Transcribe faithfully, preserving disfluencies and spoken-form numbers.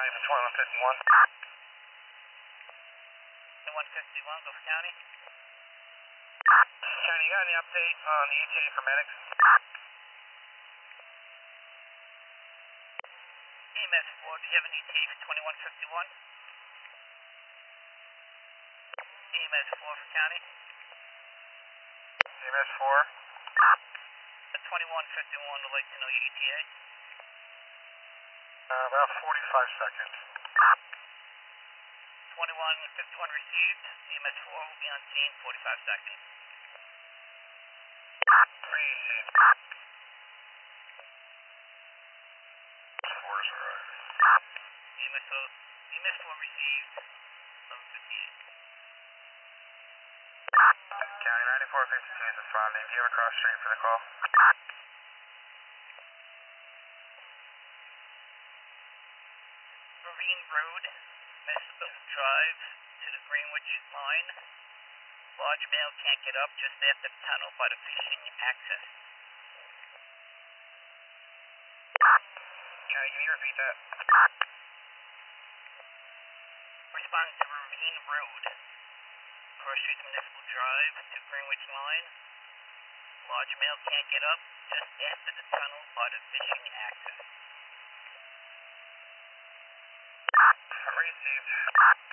County for twenty-one fifty-one. twenty-one fifty-one, Gulf County. County, you got any update on the E T A for medics? E M S four, do you have an E T A for twenty-one fifty-one? E M S four for County. E M S four. twenty-one fifty-one would like to know your E T A. Uh, about forty-five seconds. twenty-one fifty-one received. E M S four will be on scene, forty-five seconds. three E C. four is arriving. E M S four, E M S four received, eleven fifty-eight. County ninety-four fifty-two is responding. Do you have a cross street for the call? Ravine Road, Municipal Drive to the Greenwich line. Large male can't get up just after the tunnel by the fishing access. County, can you repeat that? Responding to Ravine Road, Cross Street Municipal Drive to Greenwich line. Large male can't get up just after the tunnel by the fishing access. Received.